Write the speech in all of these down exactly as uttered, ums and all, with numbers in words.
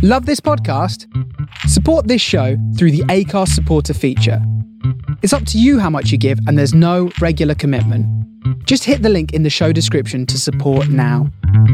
Love this podcast? Support this show through the Acast supporter feature. It's up to you how much you give, and there's no regular commitment. Just hit the link in the show description to support now.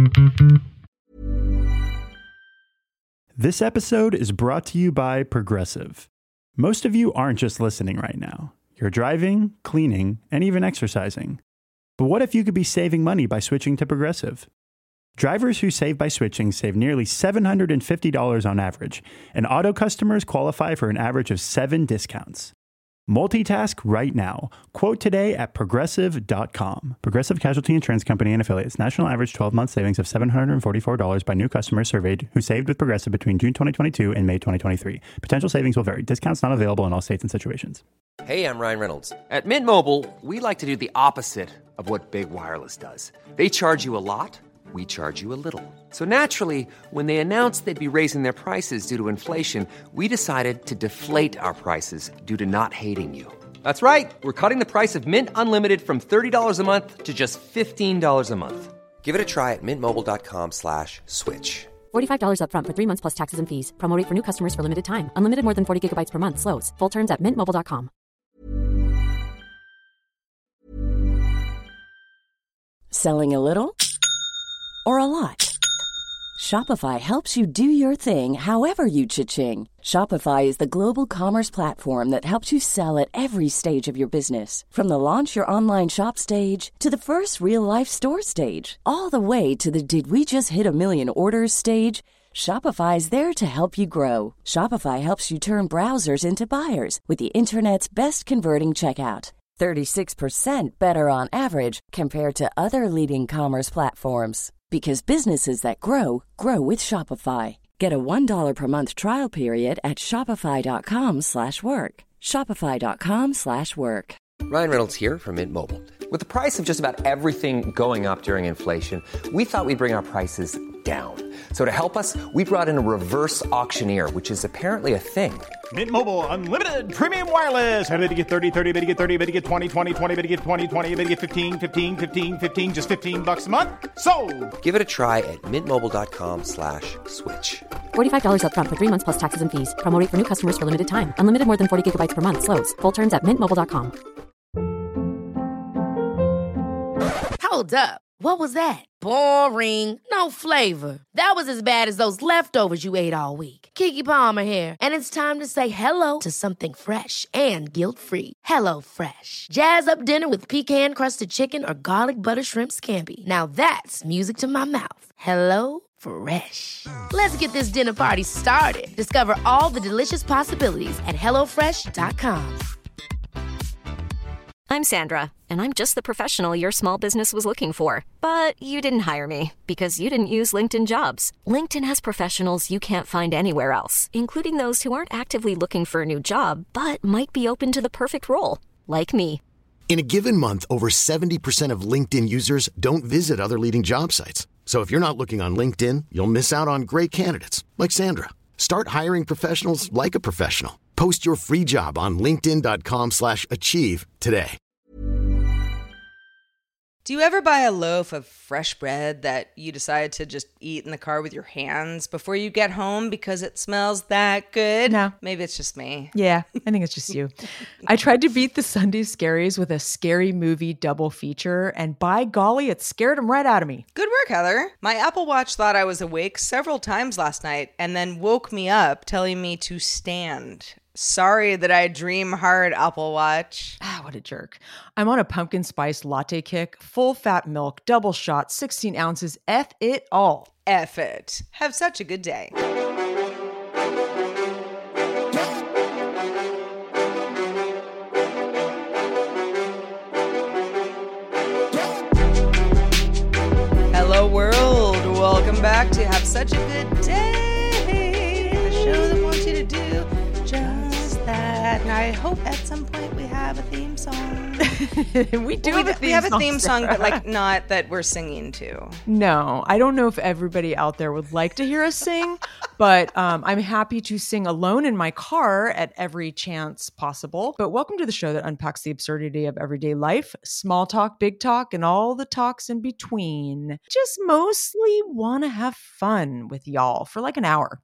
This episode is brought to you by Progressive. Most of you aren't just listening right now. You're driving, cleaning, and even exercising. But what if you could be saving money by switching to Progressive? Drivers who save by switching save nearly seven hundred fifty dollars on average, and auto customers qualify for an average of seven discounts. Multitask right now. Quote today at progressive dot com. Progressive Casualty Insurance Company and Affiliates. National average twelve-month savings of seven hundred forty-four dollars by new customers surveyed who saved with Progressive between June twenty twenty-two and May twenty twenty-three. Potential savings will vary. Discounts not available in all states and situations. Hey, I'm Ryan Reynolds. At Mint Mobile, we like to do the opposite of what Big Wireless does. They charge you a lot. We charge you a little. So naturally, when they announced they'd be raising their prices due to inflation, we decided to deflate our prices due to not hating you. That's right. We're cutting the price of Mint Unlimited from thirty dollars a month to just fifteen dollars a month. Give it a try at mintmobile.com slash switch. forty-five dollars up front for three months plus taxes and fees. Promo rate for new customers for limited time. Unlimited more than forty gigabytes per month. Slows full terms at mint mobile dot com. Selling a little or a lot? Shopify helps you do your thing however you cha-ching. Shopify is the global commerce platform that helps you sell at every stage of your business. From the launch your online shop stage to the first real-life store stage, all the way to the did we just hit a million orders stage. Shopify is there to help you grow. Shopify helps you turn browsers into buyers with the internet's best converting checkout. thirty-six percent better on average compared to other leading commerce platforms. Because businesses that grow, grow with Shopify. Get a one dollar per month trial period at shopify.com slash work. Shopify.com slash work. Ryan Reynolds here from Mint Mobile. With the price of just about everything going up during inflation, we thought we'd bring our prices down. So to help us, we brought in a reverse auctioneer, which is apparently a thing. Mint Mobile Unlimited Premium Wireless. How to get thirty, thirty, how to get thirty, how to get twenty, twenty, twenty, how to get twenty, twenty, how to get fifteen, fifteen, fifteen, fifteen, just fifteen bucks a month? Sold! Give it a try at mintmobile.com slash switch. forty-five dollars up front for three months plus taxes and fees. Promo rate for new customers for limited time. Unlimited more than forty gigabytes per month. Slows full terms at mint mobile dot com. Hold up. What was that? Boring. No flavor. That was as bad as those leftovers you ate all week. Keke Palmer here, and it's time to say hello to something fresh and guilt-free. Hello Fresh. Jazz up dinner with pecan-crusted chicken or garlic butter shrimp scampi. Now that's music to my mouth. Hello Fresh. Let's get this dinner party started. Discover all the delicious possibilities at hello fresh dot com. I'm Sandra, and I'm just the professional your small business was looking for. But you didn't hire me because you didn't use LinkedIn Jobs. LinkedIn has professionals you can't find anywhere else, including those who aren't actively looking for a new job, but might be open to the perfect role, like me. In a given month, over seventy percent of LinkedIn users don't visit other leading job sites. So if you're not looking on LinkedIn, you'll miss out on great candidates, like Sandra. Start hiring professionals like a professional. Post your free job on linkedin.com slash achieve today. Do you ever buy a loaf of fresh bread that you decide to just eat in the car with your hands before you get home because it smells that good? No. Maybe it's just me. Yeah, I think it's just you. I tried to beat the Sunday scaries with a scary movie double feature, and by golly, it scared them right out of me. Good work, Heather. My Apple Watch thought I was awake several times last night and then woke me up telling me to stand. Sorry that I dream hard, Apple Watch. Ah, what a jerk. I'm on a pumpkin spice latte kick, full fat milk, double shot, sixteen ounces, F it all. F it. Have such a good day. Hello, world. Welcome back to Have Such a Good Day, the show that wants you to do just that. And I hope at some point we have a theme song. we do well, have a theme we have a song, theme song, Sarah. but like not that we're singing to. No, I don't know if everybody out there would like to hear us sing, but um, I'm happy to sing alone in my car at every chance possible. But welcome to the show that unpacks the absurdity of everyday life, small talk, big talk, and all the talks in between. Just mostly want to have fun with y'all for like an hour.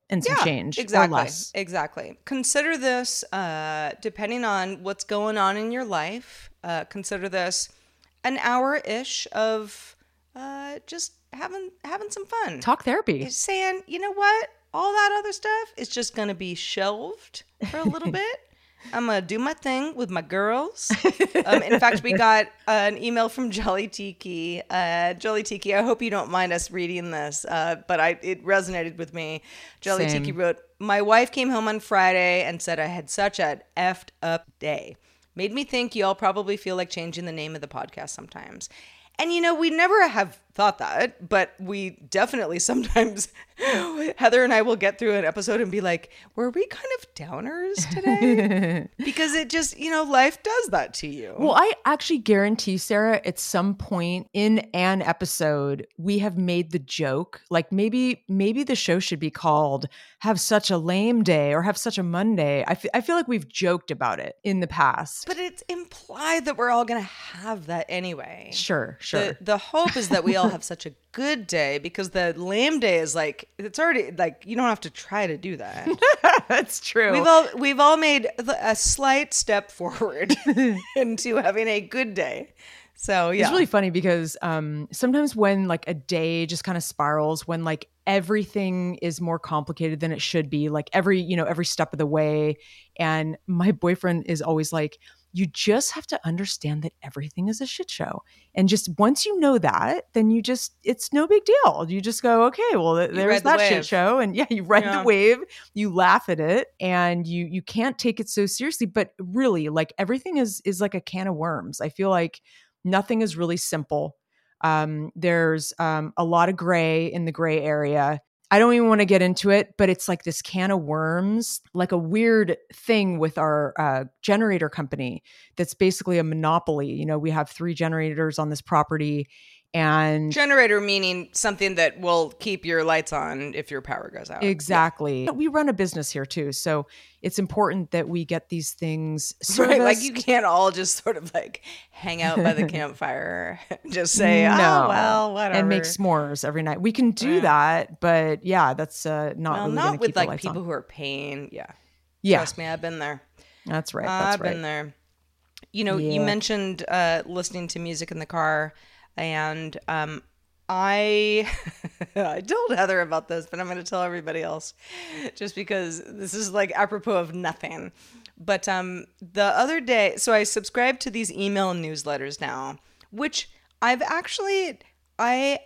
and some yeah, change exactly, or less. Exactly. Consider this, uh, depending on what's going on in your life, uh, consider this an hour-ish of uh, just having having some fun. Talk therapy. It's saying, you know what? All that other stuff is just going to be shelved for a little bit. I'm going to do my thing with my girls. Um, in fact, we got uh, an email from Jolly Tiki. Uh, Jolly Tiki, I hope you don't mind us reading this, uh, but I it resonated with me. Jolly Same. Tiki wrote, my wife came home on Friday and said I had such an effed up day. Made me think you all probably feel like changing the name of the podcast sometimes. And, you know, we never have thought that, but we definitely sometimes, Heather and I will get through an episode and be like, were we kind of downers today? Because it just, you know, life does that to you. Well, I actually guarantee, Sarah, at some point in an episode, we have made the joke, like maybe maybe the show should be called Have Such a Lame Day or Have Such a Monday. I, f- I feel like we've joked about it in the past. But it's implied that we're all going to have that anyway. Sure, sure. The, the hope is that we all have such a good day, because the lame day is like, it's already like, you don't have to try to do that. That's true. We've all we've all made a slight step forward into having a good day. So yeah, it's really funny because um, sometimes when like a day just kind of spirals, when like everything is more complicated than it should be, like every you know every step of the way, and my boyfriend is always like, you just have to understand that everything is a shit show. And just once you know that, then you just, it's no big deal. You just go, okay, well, th- there's the that wave. shit show. And yeah, you ride Yeah. the wave, you laugh at it, and you you can't take it so seriously. But really, like everything is is like a can of worms. I feel like nothing is really simple. Um, there's um, a lot of gray in the gray area. I don't even want to get into it, but it's like this can of worms, like a weird thing with our uh, generator company that's basically a monopoly. You know, we have three generators on this property, and generator meaning something that will keep your lights on if your power goes out. exactly. We run a business here too, so it's important that we get these things serviced. Right, like you can't all just sort of like hang out by the campfire, just say, oh, No. well, whatever. and make s'mores every night. We can do Yeah. that, but yeah, that's uh, not well, really not gonna with keep the like lights people on. who are paying. Yeah. Yeah, Trust me, I've been there. that's right. That's I've right. been there. You know, you Yeah. mentioned uh, listening to music in the car, and um, I I told Heather about this, but I'm going to tell everybody else, just because this is like apropos of nothing. But um, the other day, so I subscribe to these email newsletters now, which I've actually I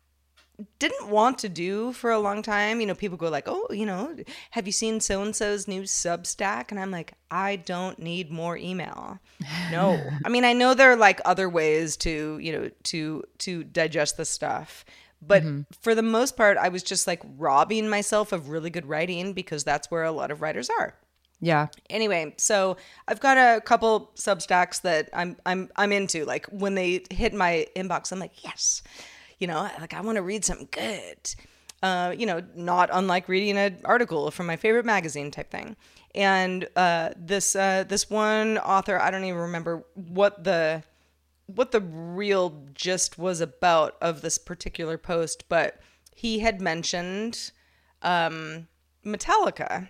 didn't want to do for a long time. You know, people go like, oh, you know, have you seen so-and-so's new Substack? And I'm like, I don't need more email. No. I mean, I know there are like other ways to, you know, to, to digest the stuff. But for the most part, I was just like robbing myself of really good writing, because that's where a lot of writers are. Yeah. Anyway, so I've got a couple Substacks that I'm I'm I'm into. Like when they hit my inbox, I'm like, yes. You know, like I want to read something good. Uh, you know, not unlike reading an article from my favorite magazine type thing. And uh, this uh, this one author, I don't even remember what the what the real gist was about of this particular post, but he had mentioned um, Metallica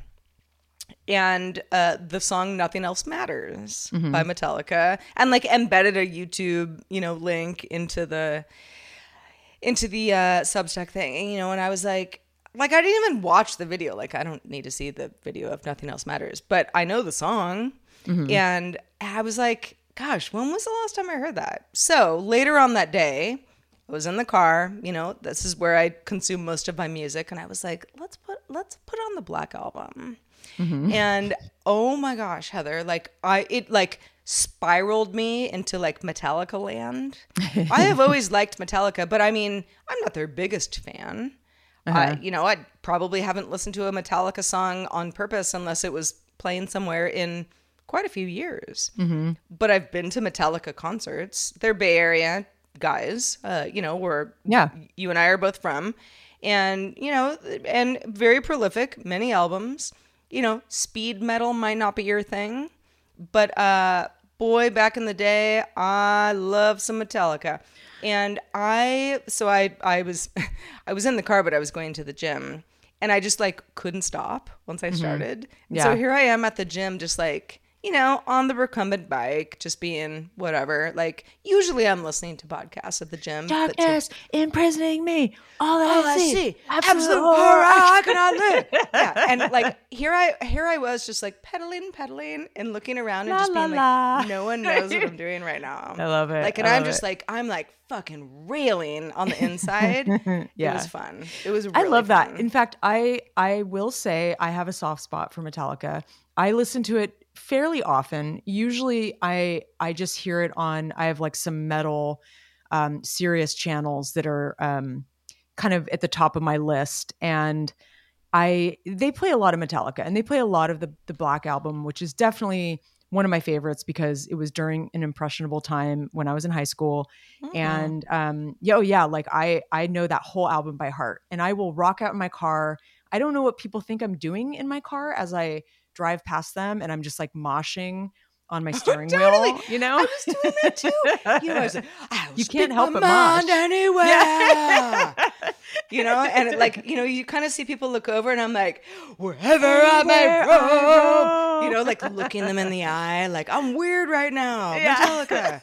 and uh, the song Nothing Else Matters Mm-hmm. by Metallica, and like embedded a YouTube, you know, link into the into the uh, Substack thing, and, you know, and I was like, like, I didn't even watch the video. Like, I don't need to see the video of Nothing Else Matters, but I know the song. Mm-hmm. And I was like, gosh, when was the last time I heard that? So later on that day, I was in the car, you know, this is where I consume most of my music. And I was like, let's put, let's put on the Black Album. Mm-hmm. And oh my gosh, Heather, like I, it like spiraled me into like Metallica land. I have always liked Metallica, but I mean, I'm not their biggest fan. Uh-huh. I, you know, I probably haven't listened to a Metallica song on purpose unless it was playing somewhere in quite a few years. Mm-hmm. But I've been to Metallica concerts. They're Bay Area guys, uh, you know, where Yeah. you and I are both from. And, you know, and very prolific, many albums. You know, speed metal might not be your thing, but uh, boy, back in the day, I love some Metallica. And I, so I, I was, I was in the car, but I was going to the gym, And I just like couldn't stop once I started. Mm-hmm. And Yeah. so here I am at the gym, just like, you know, on the recumbent bike, just being whatever. Like usually I'm listening to podcasts at the gym. but to- Darkness imprisoning me. All that All I I see. see, Absolute absolute horror. horror. I cannot live. Yeah, and like here I here I was just like pedaling, pedaling, and looking around and La, just being la, like, la. no one knows what I'm doing right now. I love it. Like, and I I'm love just it. like I'm like fucking railing on the inside. It Yeah. was fun. It was. I Really love that. fun. In fact, I I will say I have a soft spot for Metallica. I listen to it fairly often. Usually I I just hear it on I have like some metal um serious channels that are um kind of at the top of my list, and I they play a lot of Metallica, and they play a lot of the the Black Album, which is definitely one of my favorites because it was during an impressionable time when I was in high school. Mm-hmm. And um yeah, oh yeah, like I I know that whole album by heart, and I will rock out in my car. I don't know what people think I'm doing in my car as I drive past them, and I'm just like moshing on my steering Totally. wheel, you know? I was doing that too. You know, I was like, I'll You can't speak help my but mind mosh. anywhere. You know, and it, like, you know, you kind of see people look over, and I'm like, wherever I may Where I roam. roam. You know, like looking them in the eye, like I'm weird right now. Yeah. Metallica.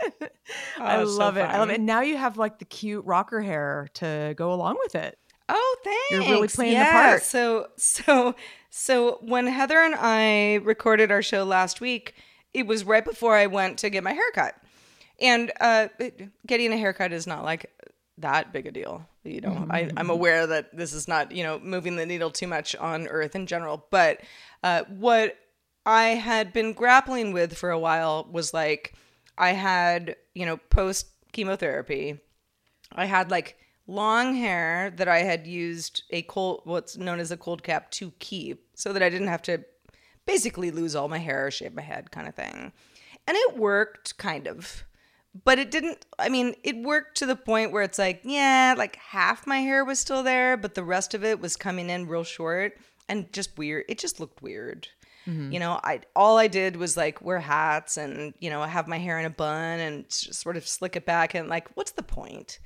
I Oh, so love it. I love fun. it. And now you have like the cute rocker hair to go along with it. Oh, thanks. You're really playing the Yeah, part. So, so, so when Heather and I recorded our show last week, it was right before I went to get my haircut. And uh, it- getting a haircut is not like that big a deal. You know, Mm-hmm. I, I'm aware that this is not, you know, moving the needle too much on Earth in general. But uh, what I had been grappling with for a while was like, I had, you know, post chemotherapy, I had like long hair that I had used a cold, what's known as a cold cap to keep so that I didn't have to basically lose all my hair or shave my head kind of thing. And it worked kind of, but it didn't, I mean, it worked to the point where it's like, yeah, like half my hair was still there, but the rest of it was coming in real short and just weird. It just looked weird. You know, I all I did was like wear hats and, you know, have my hair in a bun and just sort of slick it back, and like, what's the point?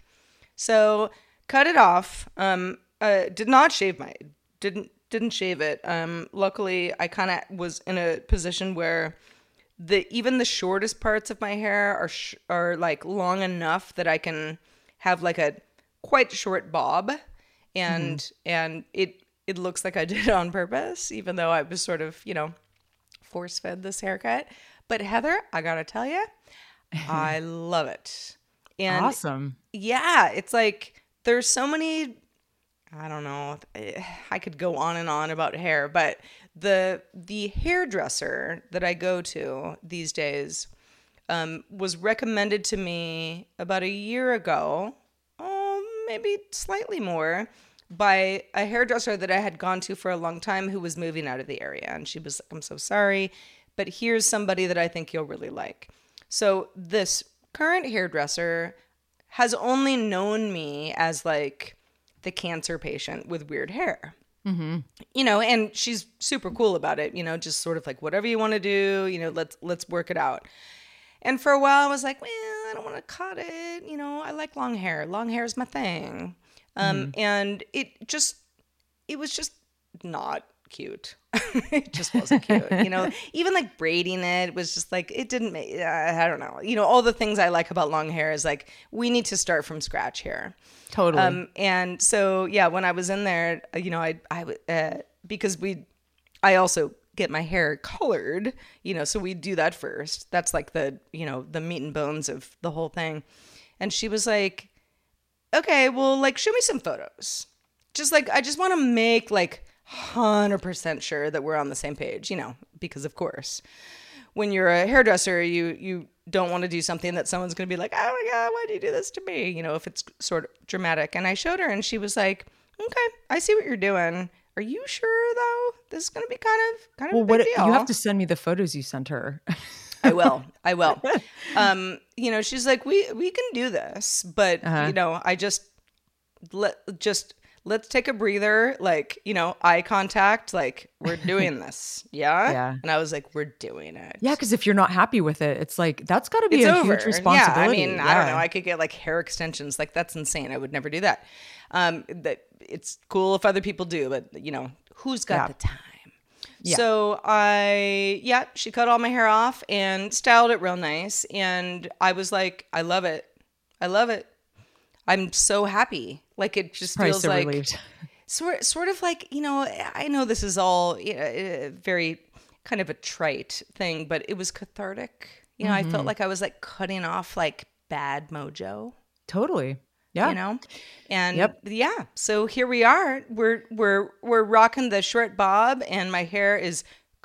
So cut it off. Um, uh, did not shave my didn't didn't shave it. Um, luckily, I kind of was in a position where the even the shortest parts of my hair are sh- are like long enough that I can have like a quite short bob, and mm-hmm. and it it looks like I did it on purpose, even though I was sort of, you know, force fed this haircut. But Heather, I gotta tell you, I love it. And awesome. Yeah, it's like there's so many, I don't know, I could go on and on about hair, but the the hairdresser that I go to these days um, was recommended to me about a year ago, oh, maybe slightly more, by a hairdresser that I had gone to for a long time who was moving out of the area. And she was like, I'm so sorry, but here's somebody that I think you'll really like. So this current hairdresser has only known me as like the cancer patient with weird hair. Mm-hmm. You know, and she's super cool about it, you know, just sort of like, whatever you want to do, you know, let's let's work it out. And for a while I was like, well, I don't want to cut it. You know, I like long hair. Long hair is my thing. Um, mm-hmm. And it just, it was just not cute. It just wasn't cute. You know, even like braiding it was just like, it didn't make, uh, I don't know. You know, all the things I like about long hair is like, we need to start from scratch here. Totally. Um, and so, yeah, when I was in there, you know, I, I, uh, because we, I also get my hair colored, you know, so we do that first. That's like the, you know, the meat and bones of the whole thing. And she was like, okay, well, like, show me some photos. Just like, I just want to make like one hundred percent sure that we're on the same page, you know, because of course, when you're a hairdresser, you, you don't want to do something that someone's going to be like, oh my God, why'd you do this to me? You know, if it's sort of dramatic. And I showed her and she was like, okay, I see what you're doing. Are you sure though? This is going to be kind of, kind of well, a big what, deal. You have to send me the photos you sent her. I will. I will. Um, you know, she's like, we, we can do this, but uh-huh. you know, I just let, just let's take a breather. Like, you know, eye contact. Like, we're doing this. Yeah. Yeah. And I was like, we're doing it. Yeah. Because if you're not happy with it, it's like, that's got to be It's a over. huge responsibility. Yeah. I mean, yeah. I don't know. I could get like hair extensions. Like, that's insane. I would never do that. Um, that it's cool if other people do, but you know, who's got Yeah. the time? Yeah. So I, yeah, she cut all my hair off and styled it real nice. And I was like, I love it. I love it. I'm so happy. Like, it just Probably feels so like relieved. sort, sort of like, you know, I know this is all you know, very kind of a trite thing, but it was cathartic. You know, Mm-hmm. I felt like I was like cutting off like bad mojo. Totally. Yeah. You know, and Yep. yeah, so here we are. We're we're we're rocking the short bob, and my hair is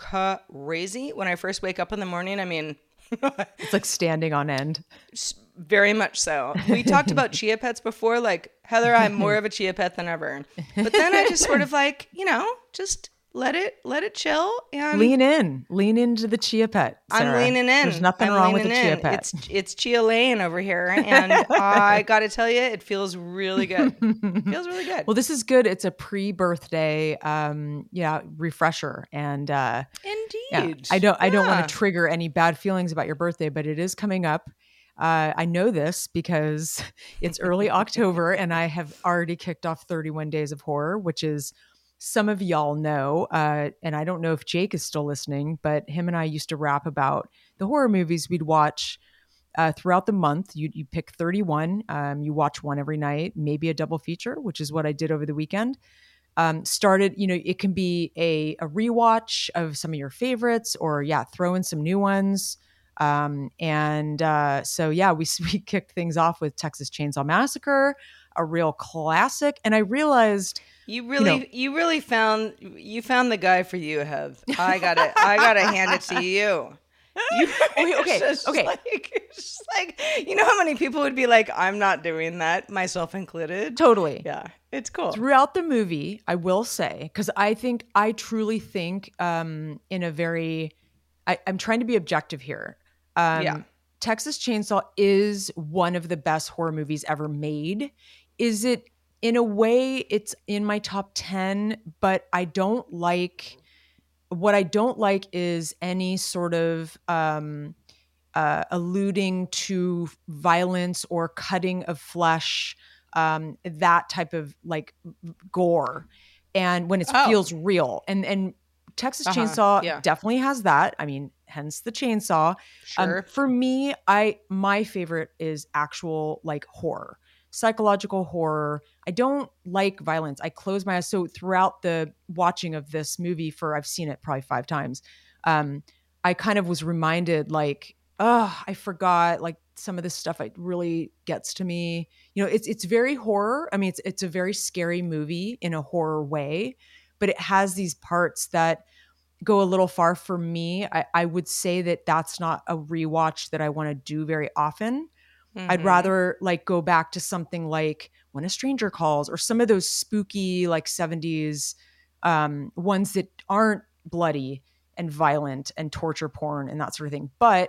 crazy. When I first wake up in the morning, I mean, It's like standing on end. very much so. We talked about chia pets before. Like, Heather, I'm more of a chia pet than ever. But then I just sort of like, you know, just let it let it chill and Lean in. Lean into the chia pet. I'm Sarah. leaning in. There's nothing I'm wrong with a leaning chia in. pet. It's it's Chia Lane over here, and I got to tell you, it feels really good. It feels really good. Well, this is good. It's a pre-birthday, um, yeah, refresher, and uh, yeah, Indeed. I don't, I don't Yeah. want to trigger any bad feelings about your birthday, but it is coming up. Uh, I know this because it's early October, and I have already kicked off thirty-one Days of Horror, which is some of y'all know, uh, and I don't know if Jake is still listening, but him and I used to rap about the horror movies we'd watch uh, throughout the month. You you pick thirty-one, um, you watch one every night, maybe a double feature, which is what I did over the weekend. Um, started, you know, it can be a, a rewatch of some of your favorites, or yeah, throw in some new ones. Um, and uh, so yeah, we we kicked things off with Texas Chainsaw Massacre, a real classic, and I realized. You really, You know- you really found you found the guy for you, Hev. I gotta, I gotta hand it to you. You Okay, okay, it's just okay. Like, it's just like, you know how many people would be like, I'm not doing that, myself included. Totally. Yeah, it's cool. Throughout the movie, I will say, because I think, I truly think um, in a very, I, I'm trying to be objective here. Um, Yeah. Texas Chainsaw is one of the best horror movies ever made. Is it, in a way, it's in my top ten, but I don't like, what I don't like is any sort of um, uh, alluding to violence or cutting of flesh, um, that type of like gore. And when it Oh. feels real, and, and Texas Uh-huh, Chainsaw yeah. definitely has that. I mean, hence the chainsaw. Sure. Um, for me, I, my favorite is actual like horror, psychological horror. I don't like violence. I close my eyes. So throughout the watching of this movie, for I've seen it probably five times, um, I kind of was reminded like, oh, I forgot like some of this stuff. It really gets to me. You know, it's it's very horror. I mean, it's it's a very scary movie in a horror way, but it has these parts that go a little far for me. I, I would say that that's not a rewatch that I want to do very often. I'd Mhm. rather like go back to something like When a Stranger Calls, or some of those spooky like seventies um, ones that aren't bloody and violent and torture porn and that sort of thing. But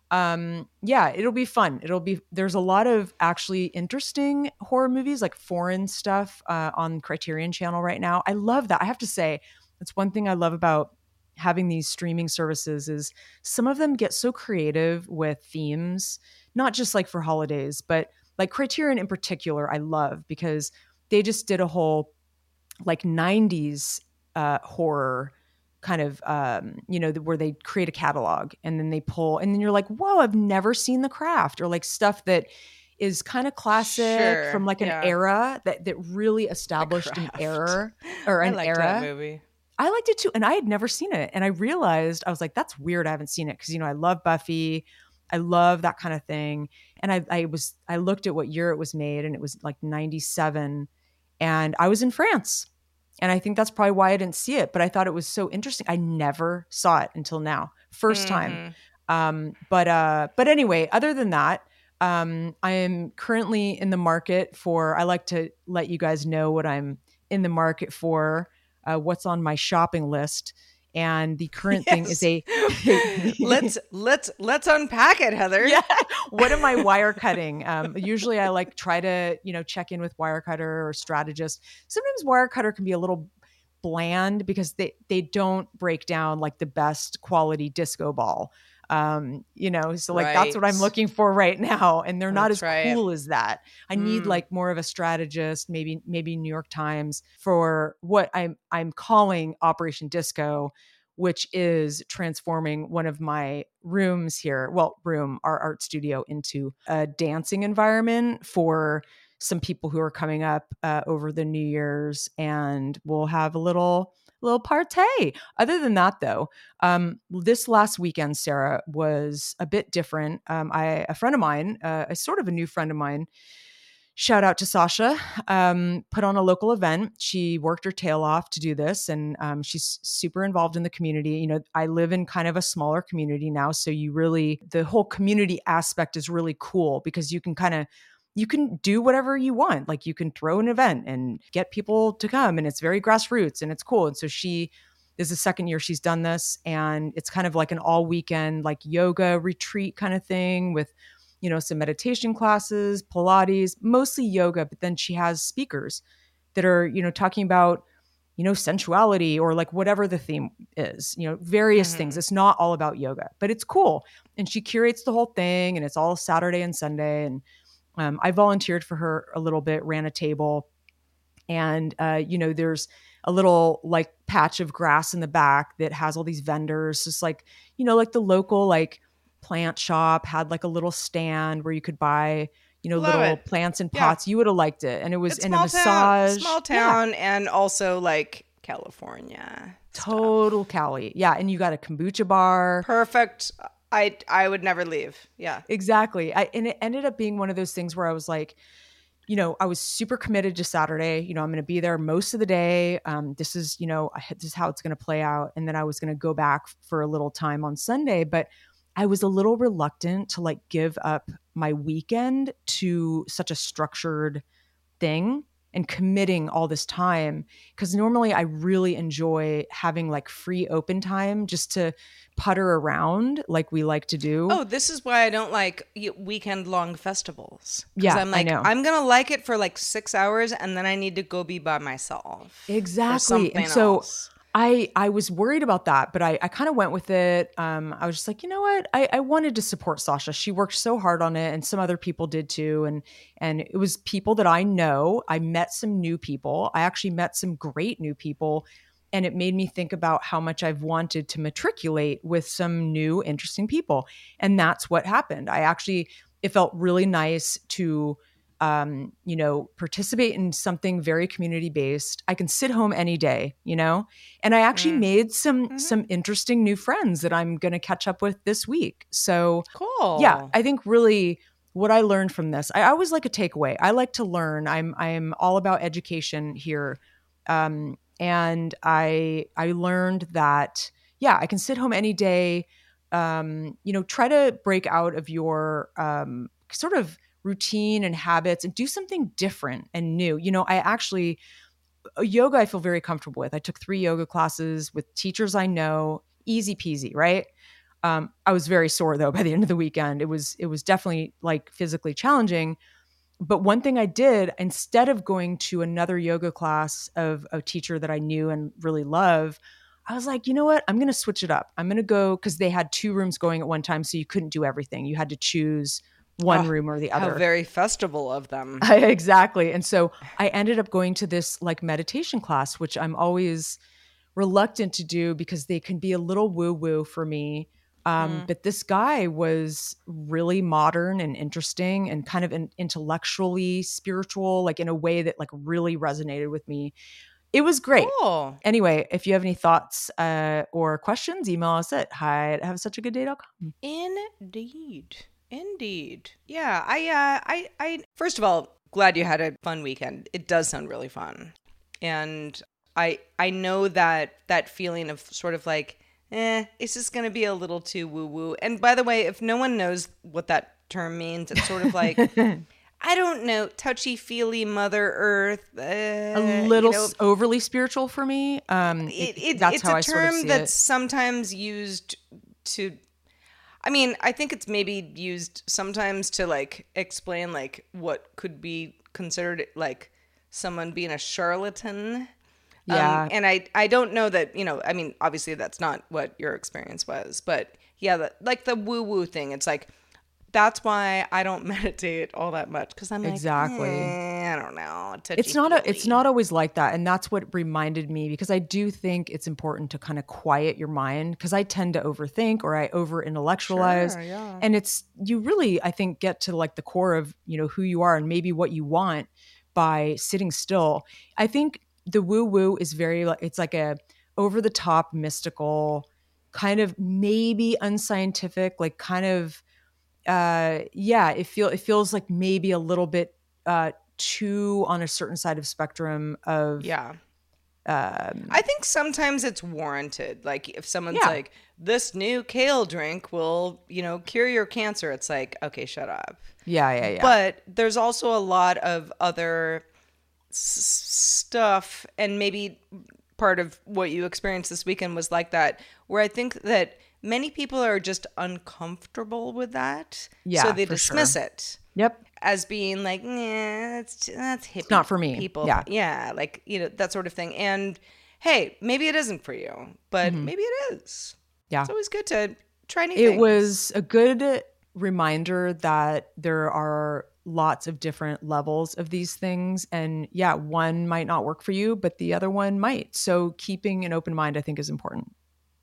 um, yeah, it'll be fun. It'll be, there's a lot of actually interesting horror movies, like foreign stuff uh, on Criterion Channel right now. I love that. I have to say, that's one thing I love about having these streaming services is some of them get so creative with themes, not just like for holidays, but like Criterion in particular, I love because they just did a whole like nineties uh, horror kind of, um, you know, where they create a catalog and then they pull, and then you're like, whoa, I've never seen The Craft, or like stuff that is kind of classic Sure, from like an yeah. era that, that really established an Craft. era or I an liked era. that movie. I liked it too. And I had never seen it. And I realized, I was like, that's weird. I haven't seen it. Cause you know, I love Buffy. I love that kind of thing. And I, I was, I looked at what year it was made, and it was like ninety-seven, and I was in France. And I think that's probably why I didn't see it, but I thought it was so interesting. I never saw it until now. First time. Um, but, uh, but anyway, other than that, um, I am currently in the market for, I like to let you guys know what I'm in the market for, uh, what's on my shopping list. And the current Yes. thing is a let's let's let's unpack it, Heather. Yeah. What am I wire cutting? Um, usually I like try to, you know, check in with Wirecutter or Strategist. Sometimes Wirecutter can be a little bland because they, they don't break down like the best quality disco ball. Um, you know, so like that's what I'm Right. looking for right now. And they're not That's as right. cool as that. I need Mm. like more of a strategist, maybe, maybe New York Times for what I'm, I'm calling Operation Disco, which is transforming one of my rooms here, well, room, our art studio, into a dancing environment for some people who are coming up uh, over the New Year's, and we'll have a little little party. Other than that, though, um, this last weekend, Sarah, was a bit different. Um, I a friend of mine, uh, a sort of a new friend of mine, shout out to Sasha, um, put on a local event. She worked her tail off to do this, and um, she's super involved in the community. You know, I live in kind of a smaller community now, so you really, the whole community aspect is really cool because you can kind of, you can do whatever you want. Like you can throw an event and get people to come, and it's very grassroots and it's cool. And so she, this is the second year she's done this, and it's kind of like an all weekend, like yoga retreat kind of thing with, you know, some meditation classes, Pilates, mostly yoga, but then she has speakers that are, you know, talking about, you know, sensuality or like whatever the theme is, you know, various Mm-hmm. things. It's not all about yoga, but it's cool. And she curates the whole thing, and it's all Saturday and Sunday. And um, I volunteered for her a little bit, ran a table, and, uh, you know, there's a little like patch of grass in the back that has all these vendors, just like, you know, like the local, like, plant shop had like a little stand where you could buy, you know, Love little it. plants and Yeah. pots. You would have liked it. And it was It's in a small town, massage. small Yeah. town, and also like California. Total Cali. Yeah. And you got a kombucha bar. Perfect. I I would never leave. Yeah. Exactly. I, and it ended up being one of those things where I was like, you know, I was super committed to Saturday. You know, I'm going to be there most of the day. Um, this is, you know, this is how it's going to play out. And then I was going to go back for a little time on Sunday, but I was a little reluctant to like give up my weekend to such a structured thing and committing all this time. Because normally I really enjoy having like free open time just to putter around like we like to do. Oh, this is why I don't like weekend long festivals. 'Cause Yeah, I'm like, I know. I'm going to like it for like six hours and then I need to go be by myself. or Exactly. something And so else. I I was worried about that, but I, I kind of went with it. Um, I was just like, you know what? I, I wanted to support Sasha. She worked so hard on it, and some other people did too. And and it was people that I know. I met some new people. I actually met some great new people. And it made me think about how much I've wanted to matriculate with some new, interesting people. And that's what happened. I actually, it felt really nice to um, you know, participate in something very community based. I can sit home any day, you know, and I actually Mm. made some, Mhm. some interesting new friends that I'm going to catch up with this week. So Cool. yeah, I think really what I learned from this, I always like a takeaway. I like to learn. I'm, I'm all about education here. Um, and I, I learned that, yeah, I can sit home any day. Um, you know, try to break out of your, um, sort of routine and habits and do something different and new. You know, I actually, yoga, I feel very comfortable with. I took three yoga classes with teachers I know, easy peasy, right? Um, I was very sore though by the end of the weekend. It was, it was definitely like physically challenging. But one thing I did, instead of going to another yoga class of a teacher that I knew and really love, I was like, you know what? I'm going to switch it up. I'm going to go, because they had two rooms going at one time. So you couldn't do everything. You had to choose one Oh, room or the How other. very festival of them. Exactly. And so I ended up going to this like meditation class, which I'm always reluctant to do because they can be a little woo-woo for me. Um, Mm. But this guy was really modern and interesting and kind of in, intellectually spiritual, like in a way that like really resonated with me. It was great. Cool. Anyway, if you have any thoughts uh, or questions, email us at hi at have such a good day dot com. Indeed. Indeed. Yeah, I uh I I first of all, glad you had a fun weekend. It does sound really fun. And I I know that that feeling of sort of like, eh, it's just going to be a little too woo-woo. And by the way, if no one knows what that term means, it's sort of like I don't know, touchy-feely Mother Earth. Uh, a little you know, s- overly spiritual for me. Um, it, it, it, that's it's how a I term sort of see that's it. sometimes used to, I mean, I think it's maybe used sometimes to like explain like what could be considered like someone being a charlatan. Yeah. Um, and I, I don't know that, you know, I mean, obviously that's not what your experience was, but yeah, the, like the woo-woo thing, it's like, that's why I don't meditate all that much, because I'm like, Exactly. eh, I don't know. It's not a, it's not always like that, and that's what reminded me, because I do think it's important to kind of quiet your mind, because I tend to overthink or I over intellectualize, Sure, yeah. and it's you really I think get to like the core of you know who you are and maybe what you want by sitting still. I think the woo woo is very like it's like a over the top mystical kind of maybe unscientific like kind of. Uh, yeah, it feel it feels like maybe a little bit uh, too on a certain side of spectrum of Yeah. Um, I think sometimes it's warranted. Like if someone's Yeah. like, this new kale drink will, you know, cure your cancer. It's like, okay, shut up. yeah, yeah, yeah. But there's also a lot of other s- stuff, and maybe part of what you experienced this weekend was like that, where I think that many people are just uncomfortable with that. Yeah, so they for dismiss sure. it Yep. as being like, nah, that's that's hippie. not for me. People, Yeah. yeah, like you know that sort of thing. And hey, maybe it isn't for you, but maybe it is. Yeah. It's always good to try new It things. was a good reminder that there are lots of different levels of these things. And yeah, one might not work for you, but the other one might. So keeping an open mind, I think, is important.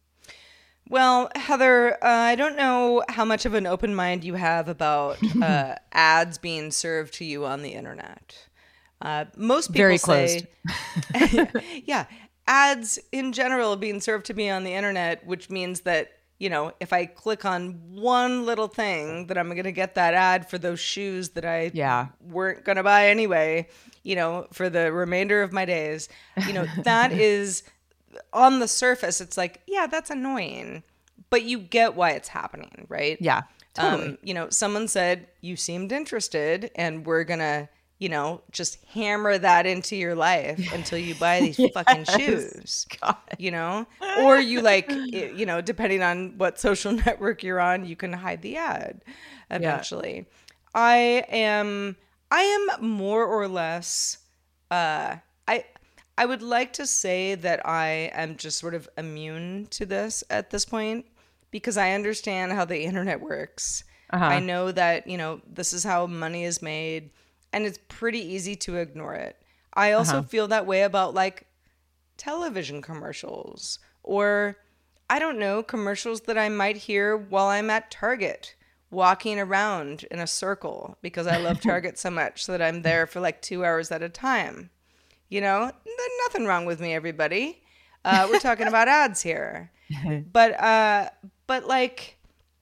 Well, Heather, uh, I don't know how much of an open mind you have about uh, ads being served to you on the internet. Uh, most people Very say, yeah, ads in general being served to me on the internet, which means that, you know, if I click on one little thing, that I'm going to get that ad for those shoes that I Yeah. weren't going to buy anyway, you know, for the remainder of my days. You know, that is on the surface, it's like, yeah, that's annoying, but you get why it's happening, right? Yeah, totally. Um, you know, someone said, you seemed interested, and we're going to, you know, just hammer that into your life until you buy these fucking shoes, God. you know? Or you like, it- you know, depending on what social network you're on, you can hide the ad eventually. I am, I am more or less, uh, I, I would like to say that I am just sort of immune to this at this point, because I understand how the internet works. Uh-huh. I know that, you know, this is how money is made, and it's pretty easy to ignore it. I also Uh-huh. feel that way about like television commercials, or I don't know, commercials that I might hear while I'm at Target walking around in a circle, because I love Target so much that I'm there for like two hours at a time. You know, there's nothing wrong with me, everybody. Uh, we're talking about ads here. But, uh, but like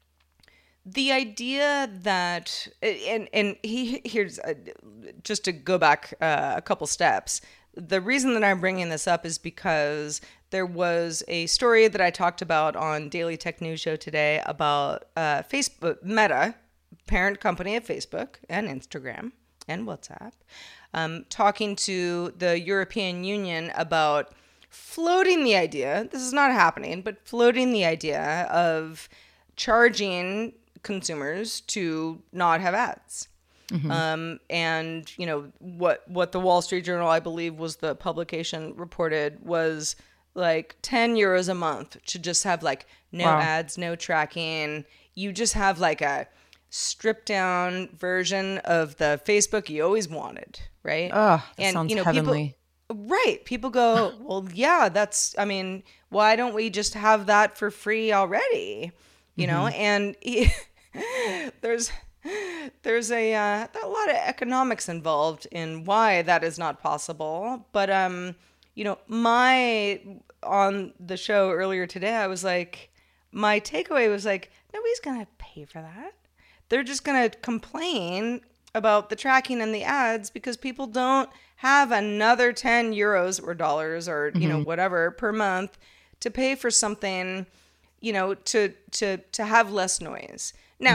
the idea that, and, and he, here's uh, just to go back uh, a couple steps. The reason that I'm bringing this up is because there was a story that I talked about on Daily Tech News Show today about uh, Facebook, Meta, parent company of Facebook and Instagram and WhatsApp, um, talking to the European Union about floating the idea, this is not happening, but floating the idea of charging consumers to not have ads. Mm-hmm. Um, and, you know, what, what the Wall Street Journal, I believe was the publication, reported was like ten euros a month to just have like no Wow. ads, no tracking. You just have like a stripped down version of the Facebook you always wanted, right? Ugh, that sounds people, heavenly. right. People go, well, yeah, that's, I mean, why don't we just have that for free already? You know, and he, there's, there's a, uh, a lot of economics involved in why that is not possible. But, um, you know, my, on the show earlier today, I was like, my takeaway was like, nobody's going to pay for that. They're just going to complain about the tracking and the ads because people don't have another ten euros or dollars or, you know, whatever per month to pay for something, you know, to, to, to have less noise. Now,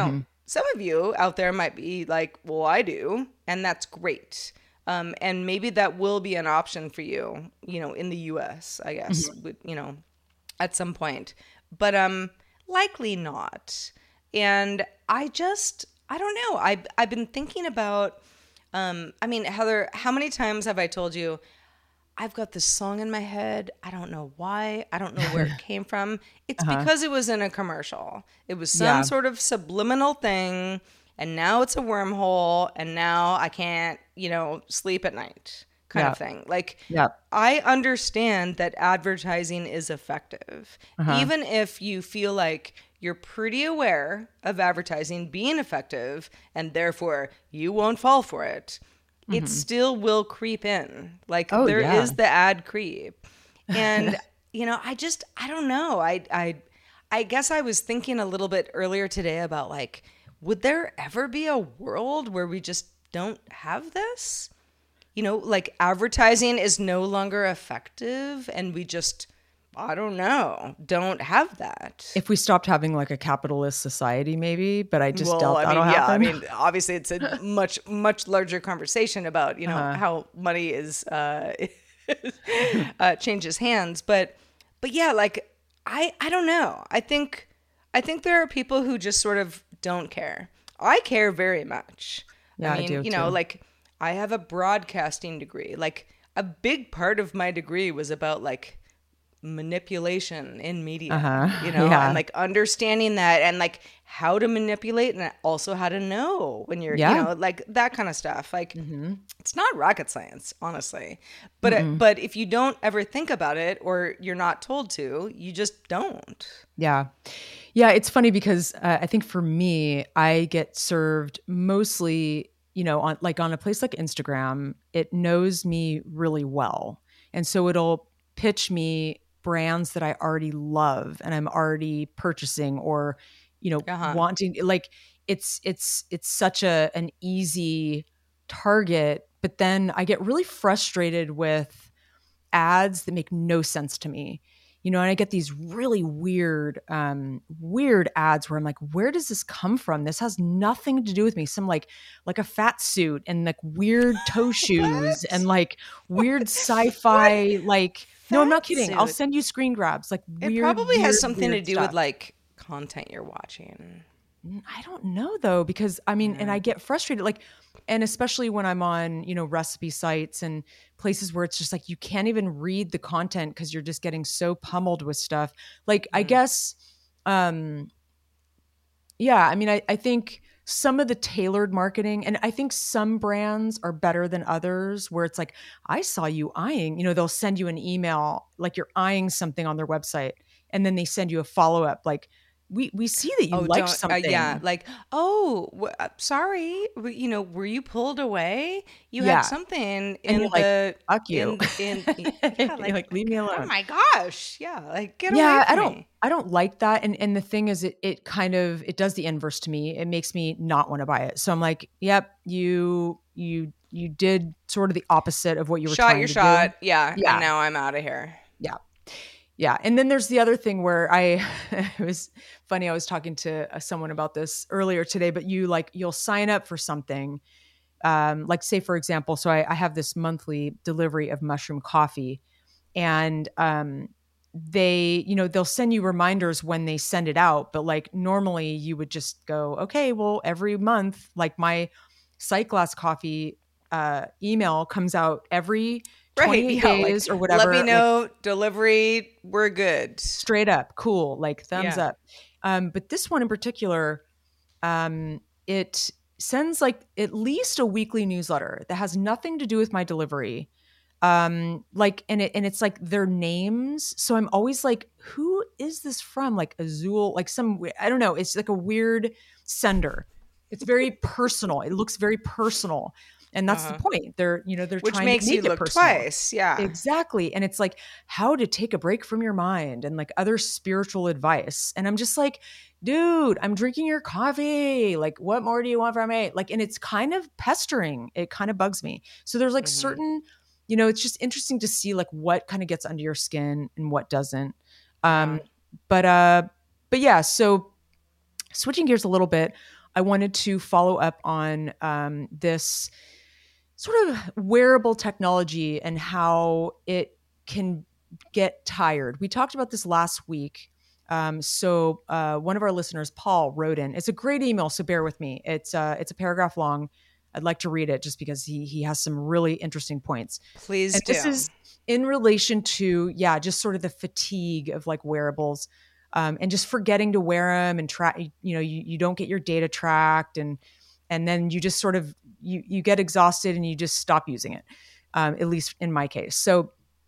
some of you out there might be like, well, I do. And that's great. Um, and maybe that will be an option for you, you know, in the U S, I guess, mm-hmm. with, you know, at some point. But um, likely not. And I just, I don't know. I, I've been thinking about, um, I mean, Heather, how many times have I told you, I've got this song in my head. I don't know why. I don't know where it came from. It's uh-huh. because it was in a commercial. It was some yeah. sort of subliminal thing, and now it's a wormhole, and now I can't, you know, sleep at night kind yeah. of thing. Like, yeah. I understand that advertising is effective. Uh-huh. Even if you feel like you're pretty aware of advertising being effective, and therefore you won't fall for it. It mm-hmm. still will creep in. Like oh, there yeah. is the ad creep. And, you know, I just, I don't know. I, I, I guess I was thinking a little bit earlier today about like, would there ever be a world where we just don't have this? You know, like advertising is no longer effective and we just, I don't know, don't have that. If we stopped having like a capitalist society, maybe, but I just well, doubt I that'll mean, yeah, happen. I mean, obviously it's a much, much larger conversation about, you know, uh-huh. how money is, uh, uh, changes hands. But, but yeah, like, I, I don't know. I think, I think there are people who just sort of don't care. I care very much. Yeah, I mean, I do you know, too. like I have a broadcasting degree. Like a big part of my degree was about like, manipulation in media, uh-huh. you know, yeah. and like understanding that and like how to manipulate and also how to know when you're, yeah. you know, like that kind of stuff. Like mm-hmm. it's not rocket science, honestly. But mm-hmm. it, but if you don't ever think about it or you're not told to, you just don't. Yeah. Yeah. It's funny because uh, I think for me, I get served mostly, you know, on like on a place like Instagram, it knows me really well. And so it'll pitch me brands that I already love and I'm already purchasing or, you know, uh-huh. wanting, like it's, it's, it's such a, an easy target, but then I get really frustrated with ads that make no sense to me, you know, and I get these really weird, um, weird ads where I'm like, where does this come from? This has nothing to do with me. Some like, like a fat suit and like weird toe shoes and like weird sci-fi, like, no, I'm not kidding. Suit. I'll send you screen grabs. Like weird, it probably weird, has something to weird do stuff. with like content you're watching. I don't know though, because I mean, yeah. and I get frustrated, like, and especially when I'm on, you know, recipe sites and places where it's just like, you can't even read the content because you're just getting so pummeled with stuff. Like, mm. I guess, um, yeah, I mean, I, I think some of the tailored marketing, and I think some brands are better than others where it's like, I saw you eyeing, you know, they'll send you an email, like you're eyeing something on their website. And then they send you a follow-up, like, we we see that you oh, liked uh, something. yeah, like, oh, w- uh, sorry, w- you know, were you pulled away? You yeah. had something in and you're the like, fuck you. In, in, yeah, like, like, leave me alone. Oh my gosh, yeah, like get yeah, away from I don't, me. I don't like that. And and the thing is, it it kind of it does the inverse to me. It makes me not want to buy it. So I'm like, yep, you you you did sort of the opposite of what you were shot trying your to shot, do. yeah, yeah. And now I'm out of here. Yeah. Yeah. And then there's the other thing where I, it was funny. I was talking to uh, someone about this earlier today, but you like, you'll sign up for something. Um, like say, for example, so I, I have this monthly delivery of mushroom coffee and, um, they, you know, they'll send you reminders when they send it out, but like normally you would just go, okay, well, every month, like my Sight Glass Coffee, uh, email comes out every twenty-eight right, yeah, days like, or whatever. Let me know, like, delivery, we're good. Straight up, cool, like thumbs yeah. up. Um, but this one in particular, um, it sends like at least a weekly newsletter that has nothing to do with my delivery. Um, like, and it and it's like their names. So I'm always like, who is this from? Like Azul, like some, I don't know. It's like a weird sender. It's very personal. It looks very personal. And that's uh-huh. the point. They're, you know, they're Which trying makes to make you it look personal. twice. Yeah. Exactly. And it's like how to take a break from your mind and like other spiritual advice. And I'm just like, dude, I'm drinking your coffee. Like, what more do you want from me? Like, and it's kind of pestering. It kind of bugs me. So there's like mm-hmm. certain, you know, it's just interesting to see like what kind of gets under your skin and what doesn't. Um, yeah. But, uh, but yeah, so switching gears a little bit, I wanted to follow up on um, this sort of wearable technology and how it can get tired. We talked about this last week. Um, so uh, one of our listeners, Paul, wrote in. It's a great email, so bear with me. It's uh, it's a paragraph long. I'd like to read it just because he he has some really interesting points. Please and do. This is in relation to, yeah, just sort of the fatigue of like wearables um, and just forgetting to wear them and track, you know, you, you don't get your data tracked and and then you just sort of, you you get exhausted and you just stop using it, um, at least in my case. So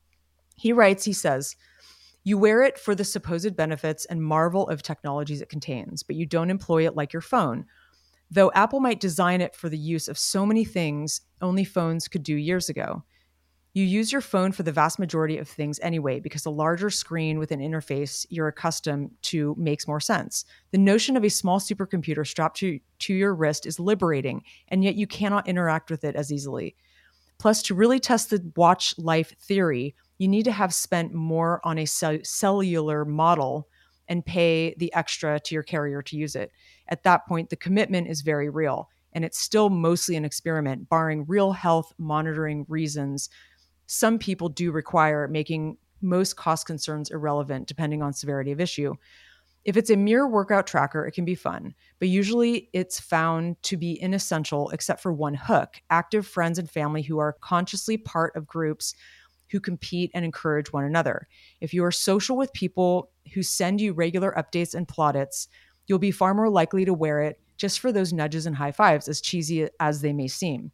he writes, he says, you wear it for the supposed benefits and marvel of technologies it contains, but you don't employ it like your phone. Though Apple might design it for the use of so many things only phones could do years ago. You use your phone for the vast majority of things anyway, because a larger screen with an interface you're accustomed to makes more sense. The notion of a small supercomputer strapped to, to your wrist is liberating, and yet you cannot interact with it as easily. Plus, to really test the watch life theory, you need to have spent more on a cell- cellular model and pay the extra to your carrier to use it. At that point, the commitment is very real, and it's still mostly an experiment, barring real health monitoring reasons. Some people do require, making most cost concerns irrelevant depending on severity of issue. If it's a mere workout tracker, it can be fun, but usually it's found to be inessential except for one hook: active friends and family who are consciously part of groups who compete and encourage one another. If you are social with people who send you regular updates and plaudits, you'll be far more likely to wear it just for those nudges and high fives, as cheesy as they may seem.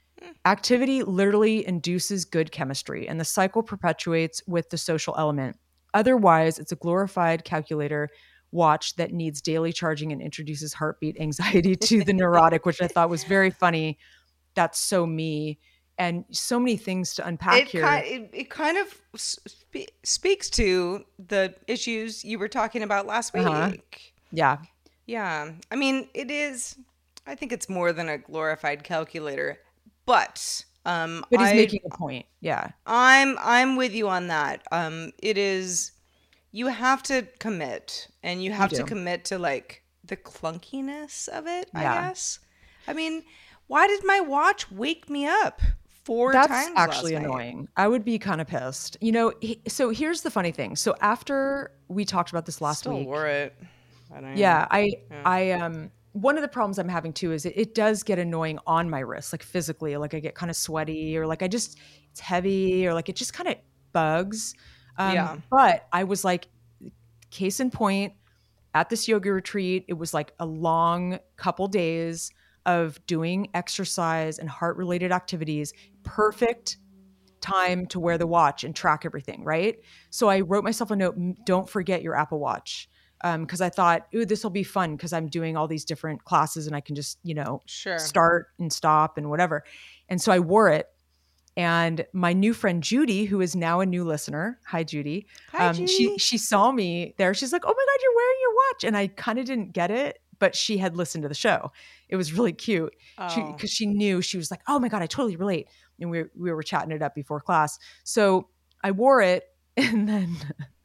Activity literally induces good chemistry, and the cycle perpetuates with the social element. Otherwise, it's a glorified calculator watch that needs daily charging and introduces heartbeat anxiety to the neurotic, which I thought was very funny. That's so me. And so many things to unpack it here. Kind, it, it kind of spe- speaks to the issues you were talking about last week. Uh-huh. Yeah. Yeah. I mean, it is, I think it's more than a glorified calculator, but um But he's I, making a point. Yeah. I'm I'm with you on that. Um it is, you have to commit, and you have You to do. commit to like the clunkiness of it, I Yeah. guess. I mean, why did my watch wake me up four That's times actually last night? annoying. I would be kind of pissed. You know, he, so here's the funny thing. So after we talked about this last Still week. wore it. I don't Yeah, know. I Yeah. I um one of the problems I'm having too is it, it does get annoying on my wrist, like physically, like I get kind of sweaty, or like I just, it's heavy, or like it just kind of bugs. Um, Yeah. But I was like, case in point, at this yoga retreat, it was like a long couple days of doing exercise and heart related activities. Perfect time to wear the watch and track everything, right? So I wrote myself a note, "M- don't forget your Apple Watch." Because I thought, ooh, this will be fun because I'm doing all these different classes and I can just, you know, Sure. start and stop and whatever. And so I wore it. And my new friend Judy, who is now a new listener, hi Judy, Hi, um, she Judy. she saw me there. She's like, "Oh my God, you're wearing your watch!" And I kind of didn't get it, but she had listened to the show. It was really cute because Oh. she, she knew. She was like, "Oh my God, I totally relate." And we we were chatting it up before class. So I wore it, and then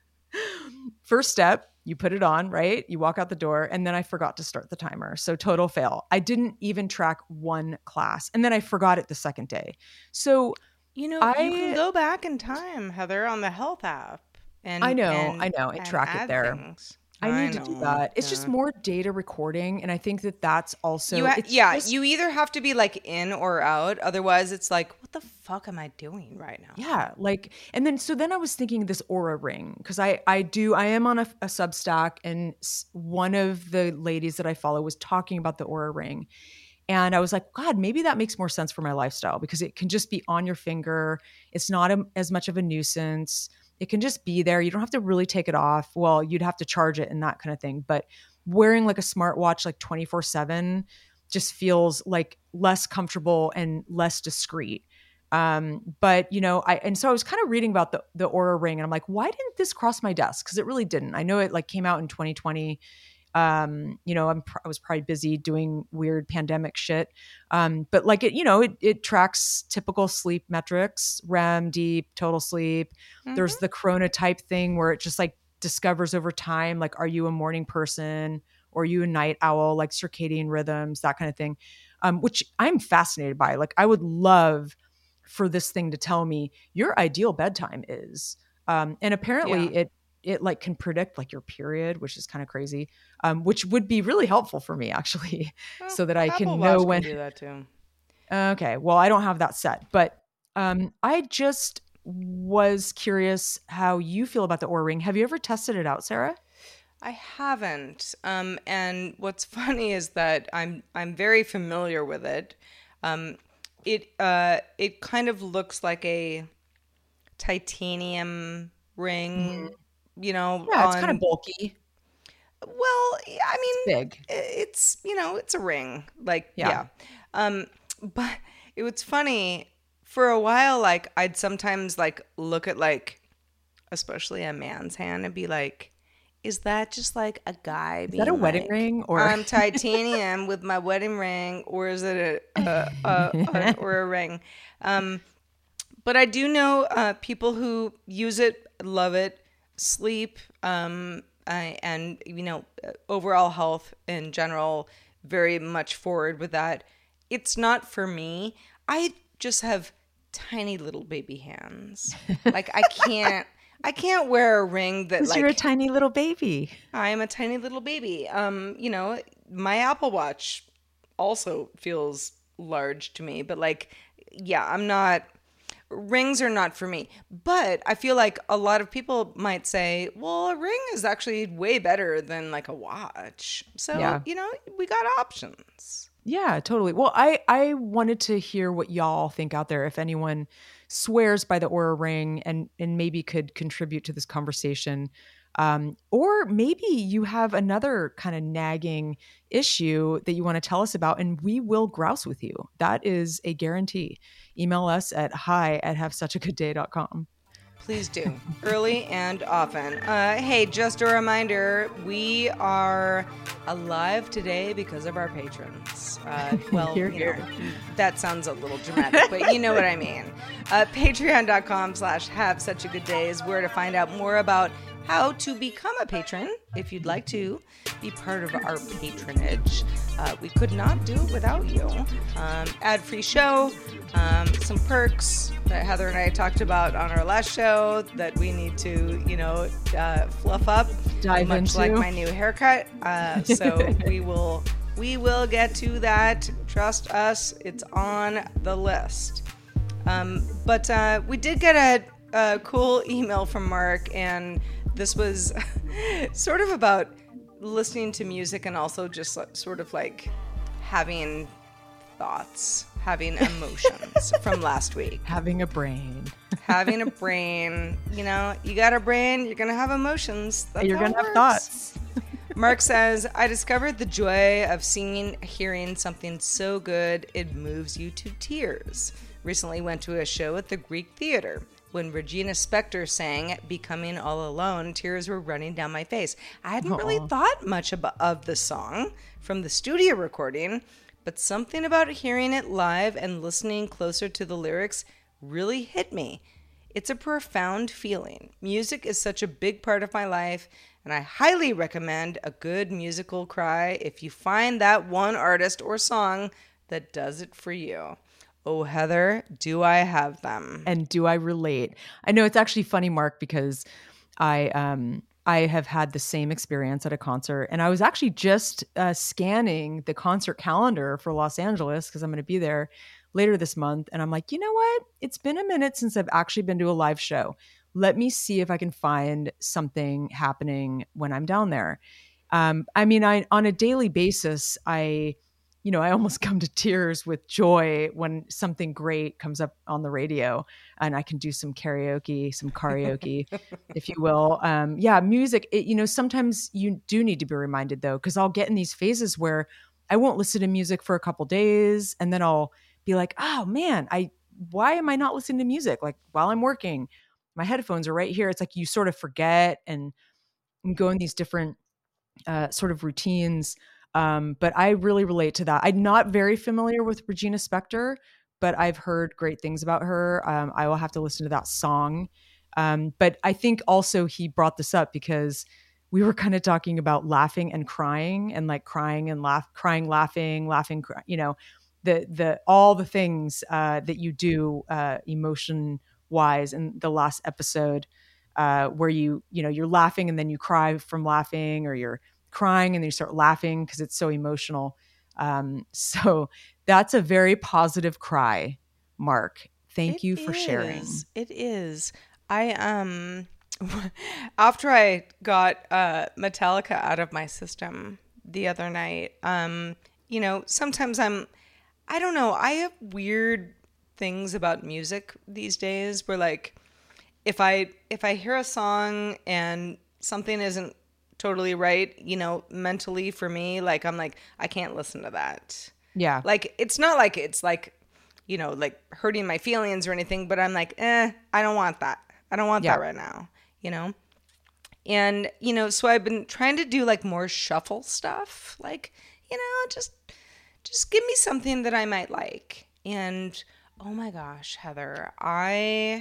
first step, you put it on, right? You walk out the door, and then I forgot to start the timer. So total fail. I didn't even track one class, and then I forgot it the second day. So You know, I you can go back in time, Heather, on the health app. And I know, and- I know, I and track it add there. things. I need to do know, that. It's just yeah. more data recording, and I think that that's also You ha- it's yeah, just- you either have to be like in or out. Otherwise, it's like, what the fuck am I doing right now? Yeah, like, and then so then I was thinking this Aura ring, because I I do I am on a, a Substack, and s- one of the ladies that I follow was talking about the Aura ring, and I was like, God, maybe that makes more sense for my lifestyle because it can just be on your finger. It's not a, as much of a nuisance. It can just be there. You don't have to really take it off. Well, you'd have to charge it and that kind of thing. But wearing like a smartwatch like twenty-four seven just feels like less comfortable and less discreet. Um, but you know, I and so I was kind of reading about the the Aura ring, and I'm like, why didn't this cross my desk? Because it really didn't. I know it like came out in twenty twenty. Um, you know, I'm pr- I was probably busy doing weird pandemic shit. Um, but like it, you know, it it tracks typical sleep metrics, R E M, deep, total sleep. There's Mm-hmm. the chronotype thing where it just like discovers over time, like, are you a morning person or you a night owl, like circadian rhythms, that kind of thing, um, which I'm fascinated by. Like I would love for this thing to tell me your ideal bedtime is. Um, and apparently Yeah. it it like can predict like your period, which is kind of crazy, um, which would be really helpful for me actually, Well, so that I Apple can Watch know can when. do that too. Okay, well, I don't have that set, but um, I just was curious how you feel about the Oura Ring. Have you ever tested it out, Sarah? I haven't. Um, and what's funny is that I'm I'm very familiar with it. Um, it uh, it kind of looks like a titanium ring, you know. Yeah, it's kind of on- bulky. Well, yeah, I mean, Big. it's, you know, it's a ring. Like, Yeah. yeah. Um, but it was funny for a while. Like, I'd sometimes like look at like, especially a man's hand, and be like, is that just like a guy Is being that a wedding like, ring or I'm titanium with my wedding ring, or is it a, a, a, a or a ring? Um, but I do know uh, people who use it, love it, sleep, um, I, and you know, overall health in general, very much forward with that. It's not for me. I just have tiny little baby hands. Like I can't, I can't wear a ring that 'Cause like you're a tiny little baby. I am a tiny little baby. Um, you know, my Apple Watch also feels large to me, but like, yeah, I'm not. Rings are not for me. But I feel like a lot of people might say, well, a ring is actually way better than like a watch. So, Yeah. you know, we got options. Yeah, totally. Well, I I wanted to hear what y'all think out there. If anyone swears by the Oura Ring and and maybe could contribute to this conversation, um, or maybe you have another kind of nagging issue that you want to tell us about, and we will grouse with you. That is a guarantee. Email us at hi at have such a good day dot com. Please do. Early and often. Uh, hey, just a reminder, we are alive today because of our patrons. Uh, well, Hear, you hear. know, that sounds a little dramatic, but you know what I mean. Uh, Patreon.com slash have such a good day is where to find out more about how to become a patron if you'd like to be part of our patronage. Uh, we could not do it without you. Um, ad-free show, um, some perks that Heather and I talked about on our last show that we need to, you know, uh, fluff up. Dive much into. like my new haircut. Uh, so we will we will get to that. Trust us, it's on the list. Um, but uh, we did get a, a cool email from Mark, and this was sort of about listening to music and also just like, sort of like having thoughts, having emotions from last week. Having a brain. Having a brain, you know, you got a brain, you're going to have emotions. That's You're how it gonna have works. thoughts. Mark says, I discovered the joy of singing, hearing something so good it moves you to tears. Recently went to a show at the Greek Theater. When Regina Spektor sang Becoming All Alone, tears were running down my face. I hadn't really Aw. thought much about, of the song from the studio recording, but something about hearing it live and listening closer to the lyrics really hit me. It's a profound feeling. Music is such a big part of my life, and I highly recommend a good musical cry if you find that one artist or song that does it for you. Oh, Heather, do I have them? And do I relate? I know it's actually funny, Mark, because I um I have had the same experience at a concert, and I was actually just uh, scanning the concert calendar for Los Angeles because I'm going to be there later this month, and I'm like, you know what? It's been a minute since I've actually been to a live show. Let me see if I can find something happening when I'm down there. Um, I mean, I on a daily basis, I. You know, I almost come to tears with joy when something great comes up on the radio and I can do some karaoke, some karaoke, if you will. Um, yeah, music, it, you know, sometimes you do need to be reminded though, because I'll get in these phases where I won't listen to music for a couple days and then I'll be like, oh man, I, why am I not listening to music? Like while I'm working, my headphones are right here. It's like you sort of forget and, and go in these different uh, sort of routines. Um, but I really relate to that. I'm not very familiar with Regina Spektor, but I've heard great things about her. Um, I will have to listen to that song. Um, but I think also he brought this up because we were kind of talking about laughing and crying and like crying and laugh, crying, laughing, laughing, cry, you know, the, the, all the things uh, that you do uh, emotion wise in the last episode uh, where you, you know, you're laughing and then you cry from laughing, or you're crying and then you start laughing because it's so emotional. Um, so that's a very positive cry, Mark. Thank It you for is. sharing. It is. I, um, after I got uh, Metallica out of my system the other night, um, you know, sometimes I'm, I don't know, I have weird things about music these days where like, if I, if I hear a song and something isn't totally right, you know, mentally for me, like, I'm like, I can't listen to that. Yeah. Like, it's not like it's like, you know, like hurting my feelings or anything, but I'm like, eh, I don't want that. I don't want Yeah. that right now, you know? And, you know, so I've been trying to do like more shuffle stuff. Like, you know, just, just give me something that I might like. And, oh my gosh, Heather, I,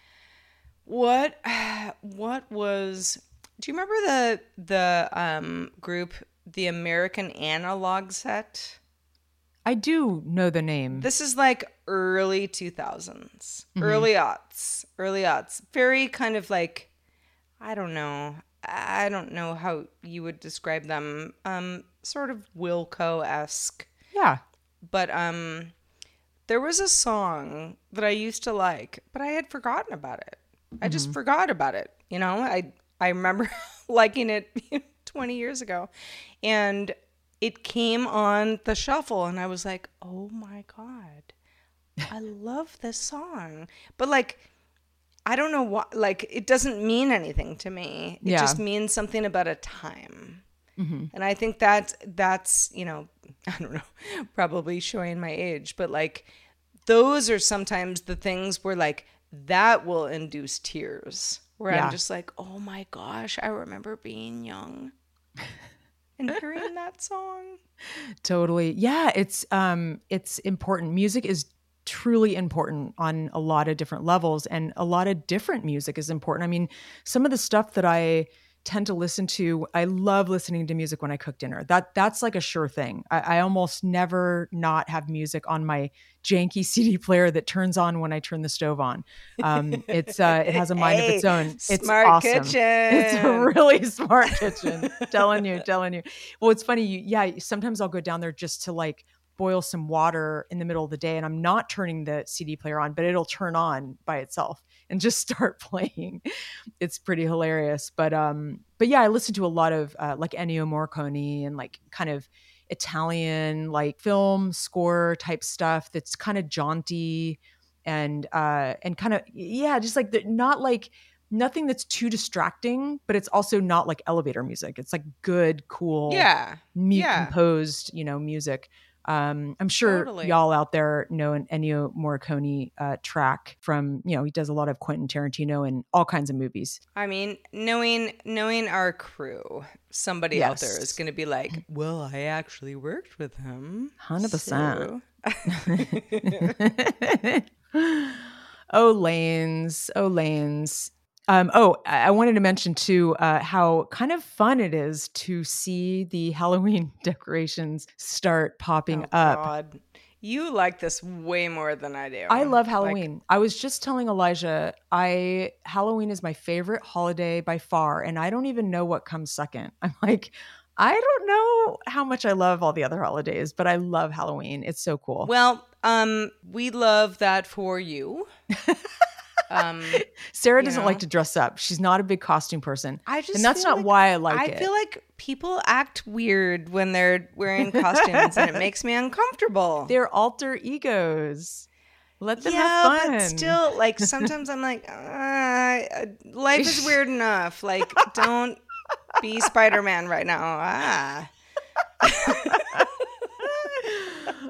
what, what was, do you remember the, the um, group, the American Analog Set? I do know the name. This is like early two thousands, Mhm. early aughts, early aughts. Very kind of like, I don't know. I don't know how you would describe them. Um, sort of Wilco-esque. Yeah. But um, there was a song that I used to like, but I had forgotten about it. I just Mhm. forgot about it. You know, I I remember liking it twenty years ago. And it came on the shuffle and I was like, oh my God, I love this song. But like, I don't know what, like, it doesn't mean anything to me. It Yeah. just means something about a time. Mhm. And I think that that's, you know, I don't know, probably showing my age, but like, those are sometimes the things where like, that will induce tears where Yeah. I'm just like, oh my gosh, I remember being young. And hearing that song. Totally. Yeah, it's um it's important. Music is truly important on a lot of different levels, and a lot of different music is important. I mean, some of the stuff that I tend to listen to, I love listening to music when I cook dinner. That that's like a sure thing. I, I almost never not have music on my janky C D player that turns on when I turn the stove on. Um, it's uh, it has a mind Hey, of its own. It's smart awesome. kitchen. It's a really smart kitchen. telling you, telling you. Well, it's funny. You, yeah, sometimes I'll go down there just to like boil some water in the middle of the day, and I'm not turning the C D player on, but it'll turn on by itself and just start playing. It's pretty hilarious. But um, but yeah, I listen to a lot of uh, like Ennio Morricone and like kind of Italian like film score type stuff that's kind of jaunty and uh and kind of yeah, just like the, not like nothing that's too distracting, but it's also not like elevator music. It's like good, cool, Yeah. me- Yeah. composed, you know, music. Um, I'm sure Totally. y'all out there know an Ennio Morricone uh, track from, you know, he does a lot of Quentin Tarantino and all kinds of movies. I mean, knowing knowing our crew, somebody out there Yes. is going to be like, well, I actually worked with him. one hundred percent. So. Oh, lanes. Oh, lanes. Um, oh, I I wanted to mention too uh, how kind of fun it is to see the Halloween decorations start popping Oh, up. God. You like this way more than I do. I love Like, Halloween. I was just telling Elijah, I Halloween is my favorite holiday by far, and I don't even know what comes second. I'm like, I don't know how much I love all the other holidays, but I love Halloween. It's so cool. well, um, we love that for you. um, Sarah you doesn't know. like to dress up. She's not a big costume person. I just and that's feel not like- why I like I it. feel like people act weird when they're wearing costumes, and it makes me uncomfortable. They're alter egos. Let them yeah, have fun. but still, like sometimes I'm like, uh, life is weird enough. Like, don't be Spider-Man right now. Ah.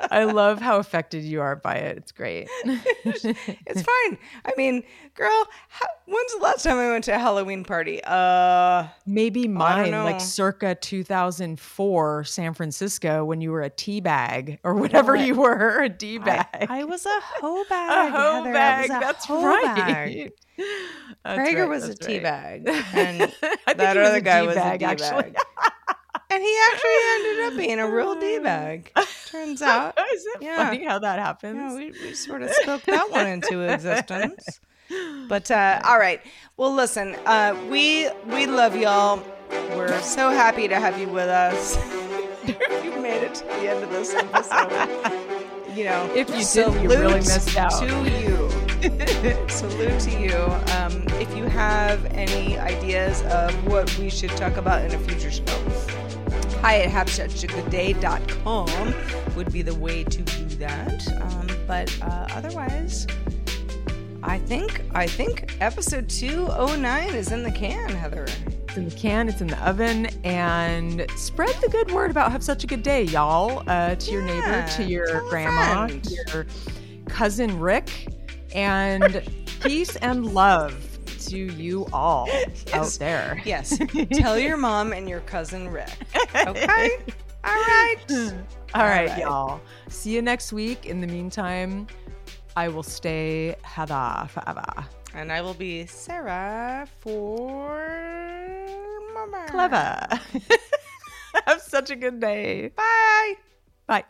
I love how affected you are by it. It's great. It's fine. I mean, girl, how, when's the last time I went to a Halloween party? Uh, Maybe mine, know. like circa two thousand four San Francisco when you were a tea bag or whatever What? you were, a D bag. I, I was a hoe bag. A hoe Heather. bag. I was a That's hoe right. bag. That's Prager right, was a that's tea right. bag, and I think that he was other a guy D was bag, a D actually. bag. And he actually ended up being a real D bag. Turns out. Is it Yeah. funny how that happens? Yeah, we, we sort of spoke that one into existence. But uh, all right. Well, listen, uh, we we love y'all. We're so happy to have you with us. If you made it to the end of this episode, you know, If you salute didn't, you really missed out. to you. Salute to you. Um, if you have any ideas of what we should talk about in a future show, hi at have such a good day dot com would be the way to do that. Um, but uh, otherwise, I think I think episode two oh nine is in the can, Heather. It's in the can, it's in the oven, and spread the good word about Have Such a Good Day, y'all, uh, to your neighbor, Yeah, to your tell a grandma, friend. to your cousin Rick, and peace and love to you all Yes. out there. Yes. Tell your mom and your cousin Rick. Okay? All right. All right, right. y'all. See you next week. In the meantime, I will stay Heather forever. And I will be Sarah for Mama. Clever. Have such a good day. Bye. Bye.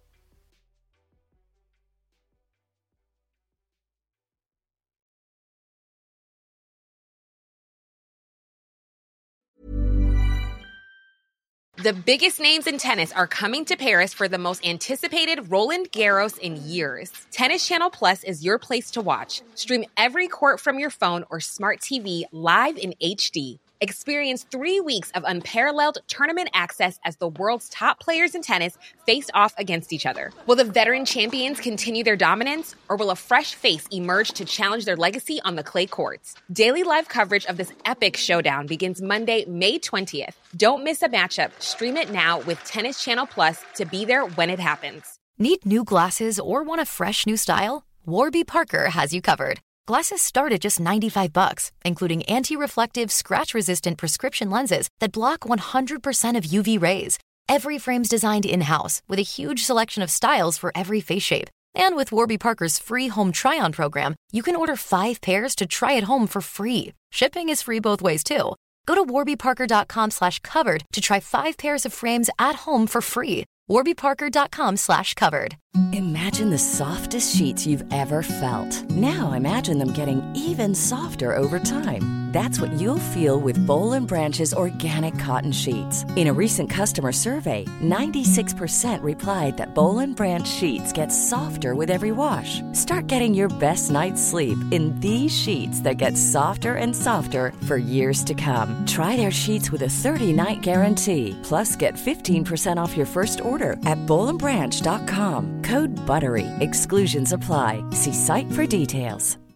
The biggest names in tennis are coming to Paris for the most anticipated Roland Garros in years. Tennis Channel Plus is your place to watch. Stream every court from your phone or smart T V live in H D. Experience three weeks of unparalleled tournament access as the world's top players in tennis face off against each other. Will the veteran champions continue their dominance, or will a fresh face emerge to challenge their legacy on the clay courts? Daily live coverage of this epic showdown begins Monday, May twentieth. Don't miss a matchup. Stream it now with Tennis Channel Plus to be there when it happens. Need new glasses or want a fresh new style? Warby Parker has you covered. Glasses start at just ninety-five bucks, including anti-reflective, scratch-resistant prescription lenses that block one hundred percent of U V rays. Every frame's designed in-house with a huge selection of styles for every face shape. And with Warby Parker's free home try-on program, you can order five pairs to try at home for free. Shipping is free both ways, too. Go to warbyparker.com slash covered to try five pairs of frames at home for free. warbyparker.com slash covered. Imagine the softest sheets you've ever felt. Now imagine them getting even softer over time. That's what you'll feel with Boll and Branch's organic cotton sheets. In a recent customer survey, ninety-six percent replied that Boll and Branch sheets get softer with every wash. Start getting your best night's sleep in these sheets that get softer and softer for years to come. Try their sheets with a thirty-night guarantee. Plus, get fifteen percent off your first order at boll and branch dot com. Code BUTTERY. Exclusions apply. See site for details.